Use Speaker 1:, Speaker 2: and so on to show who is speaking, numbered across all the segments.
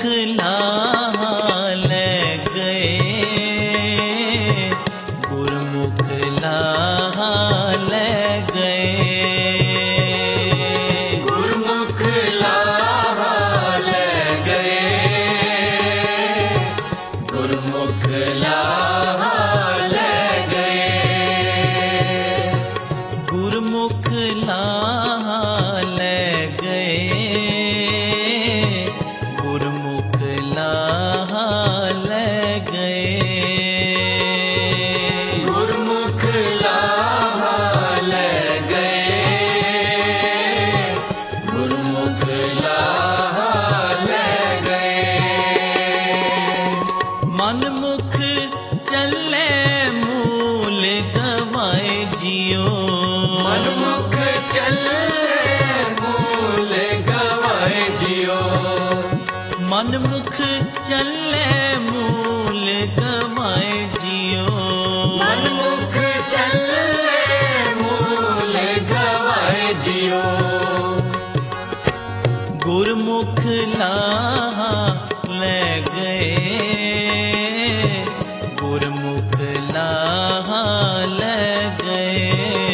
Speaker 1: लाहा ले गए, गुरमुख लाहा ले गए,
Speaker 2: गुरमुख लाहा ले गए, गुरमुख लाहा ले गए,
Speaker 1: गुरमुख लाहा ले गए, गुरमुख लाहा ले गए,
Speaker 2: गुरमुख लाहा ले गए, गुरमुख लाहा ले गए,
Speaker 1: मनमुख चले मूल गवाए जियो,
Speaker 2: मनमुख चले मूल गवाए जियो,
Speaker 1: मनमुख चले मूल गवाए जियो,
Speaker 2: मनमुख चले मूल गवाए जियो,
Speaker 1: गुरमुख लाहा ले गए, गुरमुख लाहा ले गए,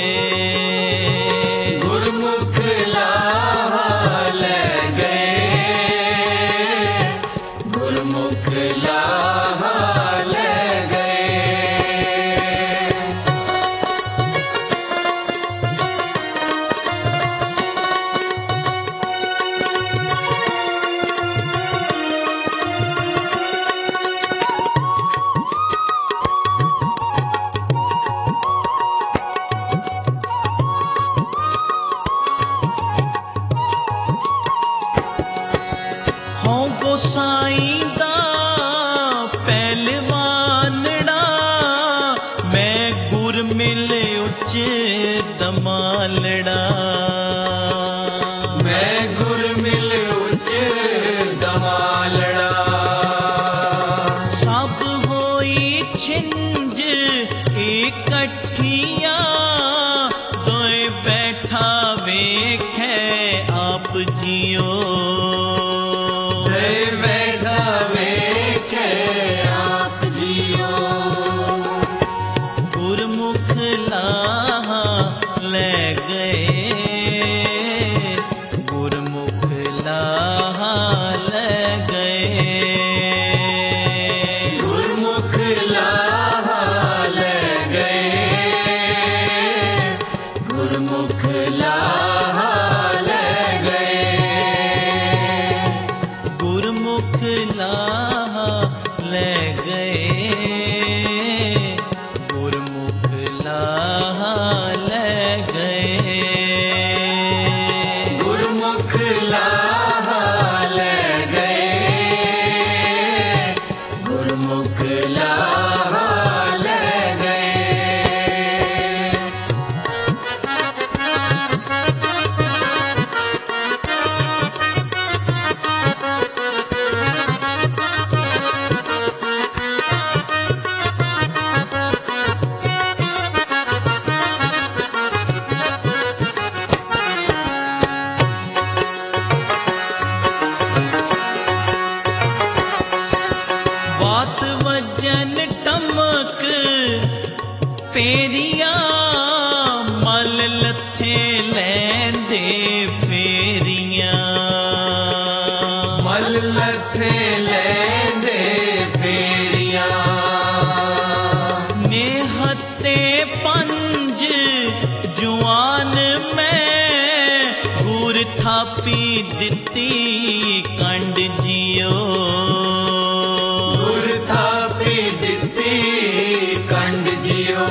Speaker 2: गुरमुख लाहा ले गए, गुरमुख लाहा ले गए,
Speaker 1: हों गोसाईं दा पहलवानड़ा, मैं गुर मिल उच्च दमालड़ा,
Speaker 2: मैं गुर मिल उच्च दमालड़ा,
Speaker 1: सब होई छिंज इकट्ठिया, दोए बैठा वेखे आप जियो,
Speaker 2: दे बैठा वेखे आप जियो,
Speaker 1: गुरमुख लाहा ले गए, गुरमुख लाहा ले गए,
Speaker 2: गुरमुख लाहा ले गए, गुरमुख लाहा ले गए,
Speaker 1: गुरमुख लाहा ले गए, गुरमुख लाहा ले गए,
Speaker 2: गुरमुख लाहा ले गए, गुरमुख लाहा ले गए,
Speaker 1: बात वजन टमक पेरिया, मल लथे लैंदे फेरियां,
Speaker 2: मल लथे लेंदे फेरियां,
Speaker 1: नेहते पंज जुआन में, गुर थापी दिती कंड जियो,
Speaker 2: गुर थापी दिती कंड जियो,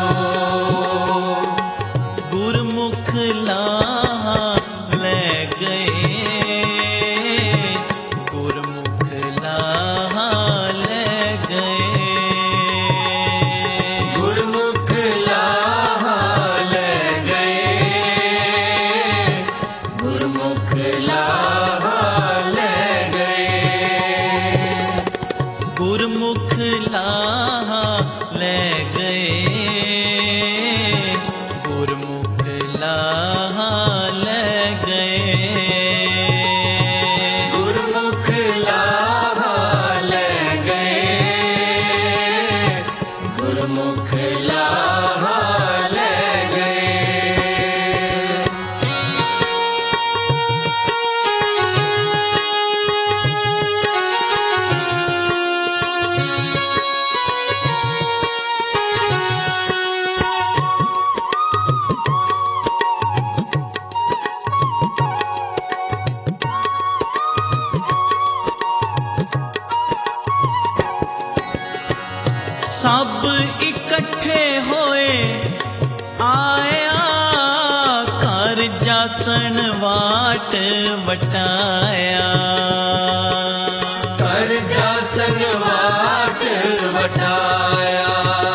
Speaker 1: गुरमुख लाहा ले गए, गुरमुख लाहा ले गए,
Speaker 2: गुरमुख लाहा ले गए, गुरमुख लाहा ले गए,
Speaker 1: गुरमुख लाहा ले गए, गुरमुख लाहा ले गए,
Speaker 2: गुरमुख लाहा गुरमुख लाहा ले गए।
Speaker 1: सब इकट्ठे होए आया, कर जासन वाट वटाया।
Speaker 2: कर जासन वाट वटाया।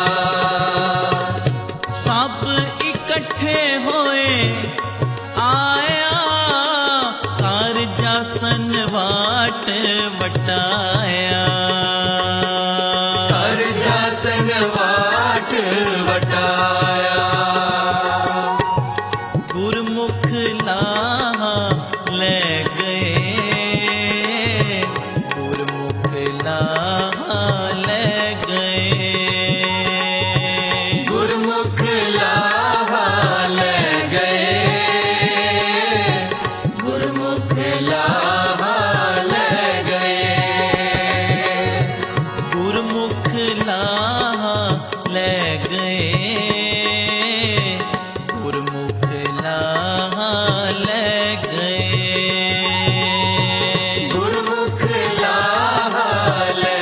Speaker 1: सब इकट्ठे होए आया, कर जासन वाट वटाया।
Speaker 2: कर जासन वाट वटाया।
Speaker 1: गुरमुख लाहा ले गए, गुरमुख लाहा ले गए।
Speaker 2: गुरमुख लाहा ले गए। गुरमुख लाहा ले गए।
Speaker 1: गुरमुख लाहा ले गए, गुरमुख लाहा ले गए।
Speaker 2: गुरमुख लाहा ले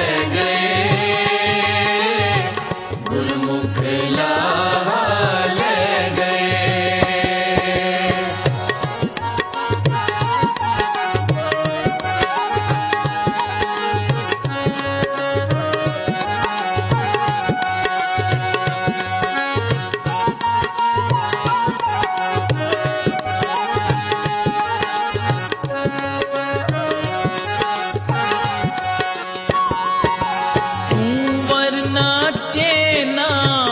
Speaker 2: गए। गुरमुख लाहा ले गए।
Speaker 1: कुंवर नाचे ना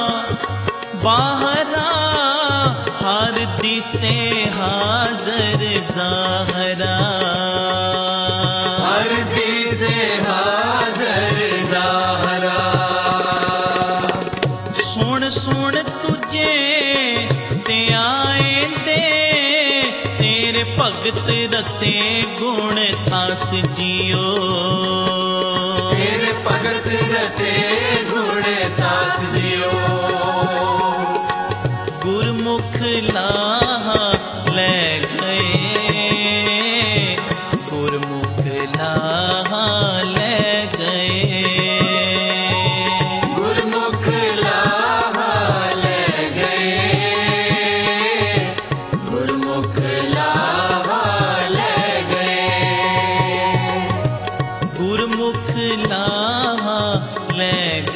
Speaker 1: बाहरा, हर दिसे हाजर ज़ाहरा।
Speaker 2: हर दिसे हाजर ज़ाहरा।
Speaker 1: सुन सुन तुझे ते आए दे, तेरे भगत रते गुण तास जियो।
Speaker 2: तेरे भगत रते गुण तास जियो।
Speaker 1: गुरमुख लाहा ले गए, गुरमुख लाहा ले गए।
Speaker 2: गुरमुख लाहा ले गए। गुरमुख लाहा ले गए।
Speaker 1: गुरमुख लाहा ले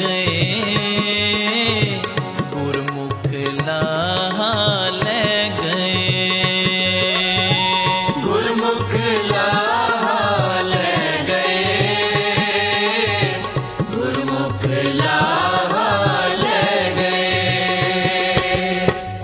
Speaker 1: गए, गुरमुख लाहा ले गए।
Speaker 2: गुरमुख लाहा ले गए। गुरमुख लाहा ले गए।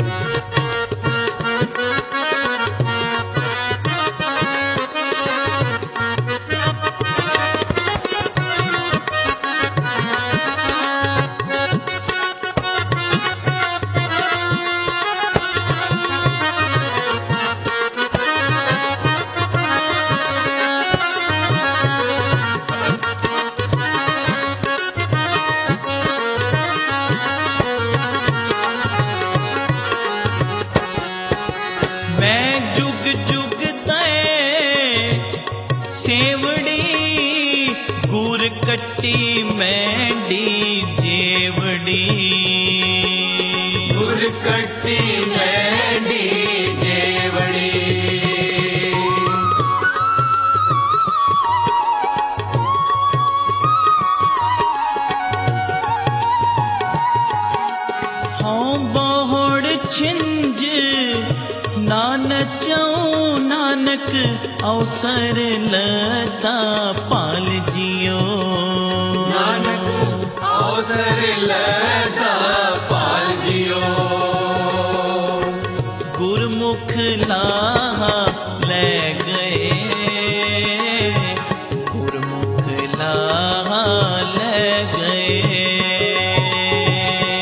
Speaker 1: मैं जुग जुग तय सेवड़ी, गुर कट्टी मैंडी जेवड़ी।
Speaker 2: गुर कट्टी मैंडी जेवड़ी।
Speaker 1: हाँ बोहड़ छिंज नानचऊं नानक, अवसर लता पाल जियो।
Speaker 2: नानक अवसर लता पाल जियो।
Speaker 1: गुरमुख लाहा ले गए, गुरमुख लाहा ले गए।